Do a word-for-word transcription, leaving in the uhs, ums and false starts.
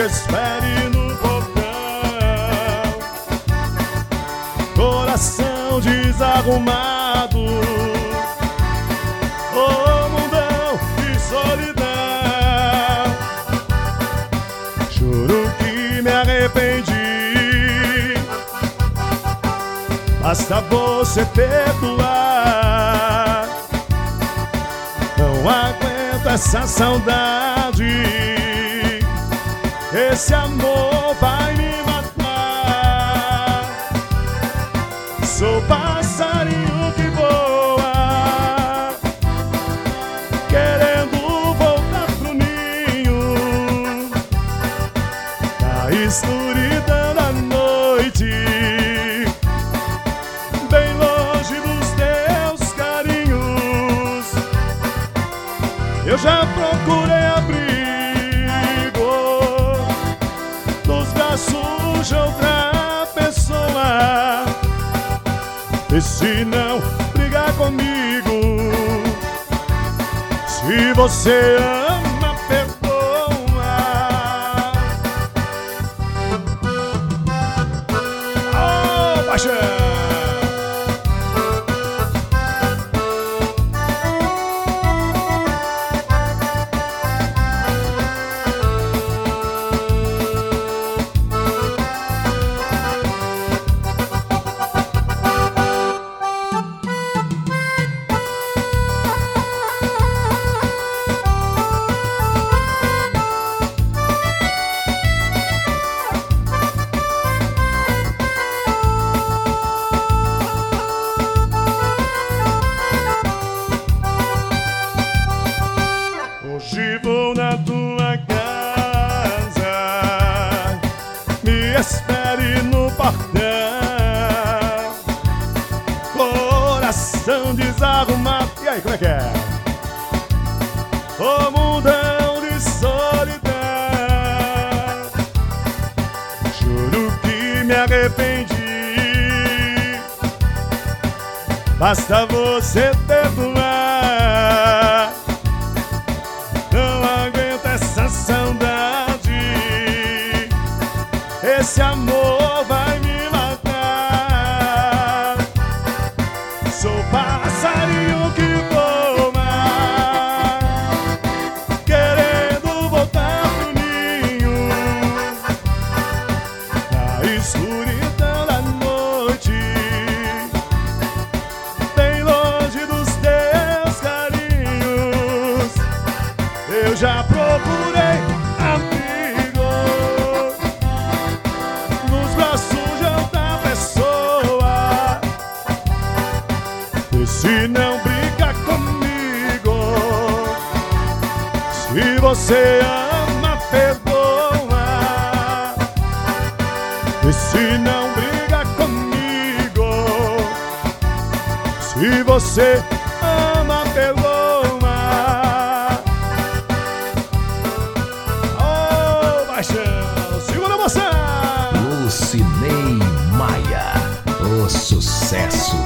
espere no portão. Coração desarrumado, oh mundão de solidão. Juro que me arrependi, basta você perdoar. Não aguento essa saudade, esse amor vai me matar. Sou passarinho que voa, querendo voltar pro ninho, na escuridão da noite, bem longe dos teus carinhos. Eu já procurei abrigo nos braços de outra pessoa. E se não brigar comigo, se você ama, perdoa. Oh, paixão! Hoje vou na tua casa, me espere no portão. Coração desarrumado. E aí, como é que é? Ô mundão de solidão. Juro que me arrependi, basta você perdoar. Não aguento essa saudade, esse amor vai me matar. Sou passarinho que voa, querendo voltar pro ninho, na escuridão da noite, bem longe dos teus carinhos. Eu já procurei abrigo nos braços de outra pessoa. E se não briga comigo, se você ama, perdoa. E se não briga comigo, se você ama, perdoa. Lucinei Maia, o sucesso.